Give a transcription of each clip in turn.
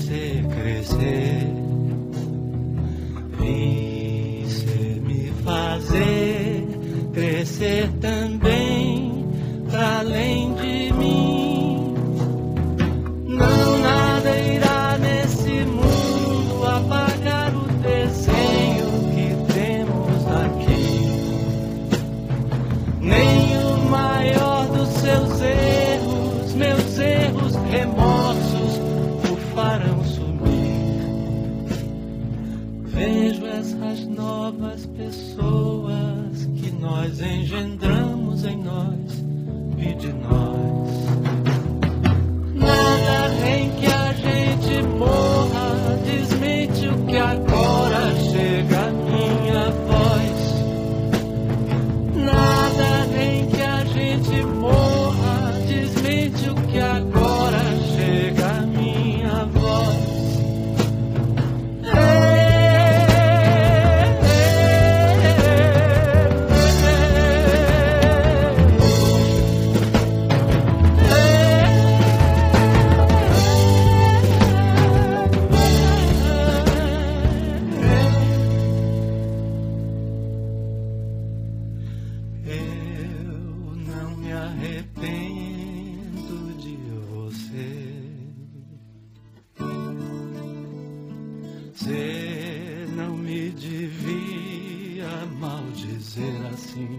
você crescer, vi você me fazer crescer também pra além de mim. Não, nada irá nesse mundo apagar o desenho que temos aqui, nem o maior dos seus erros, meus erros, remorsos o farão sumir. Vejo essas novas pessoas que nós engendramos em nós e de nós. Nada em que a gente morra desmente o que agora chega à minha voz. Nada em que a gente morra desmente o que agora chega à minha voz. Eu não me arrependo de você. Você não me devia maldizer assim.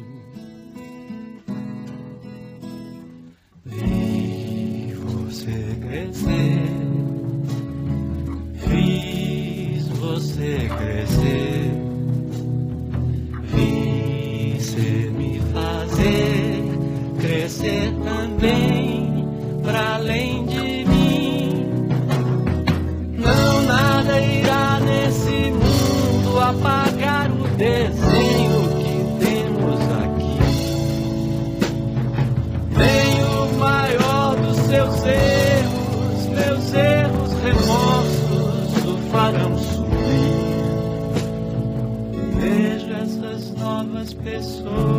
Vi você crescer, fiz você crescer, vi você me fazer crescer também pra além de mim. Não, nada irá nesse mundo apagar o desenho que temos aqui, nem o maior dos seus erros, meus erros, remorsos o farão sumir. Vejo essas novas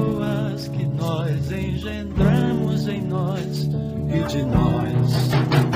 pessoas que nós engendramos em nós e de nós.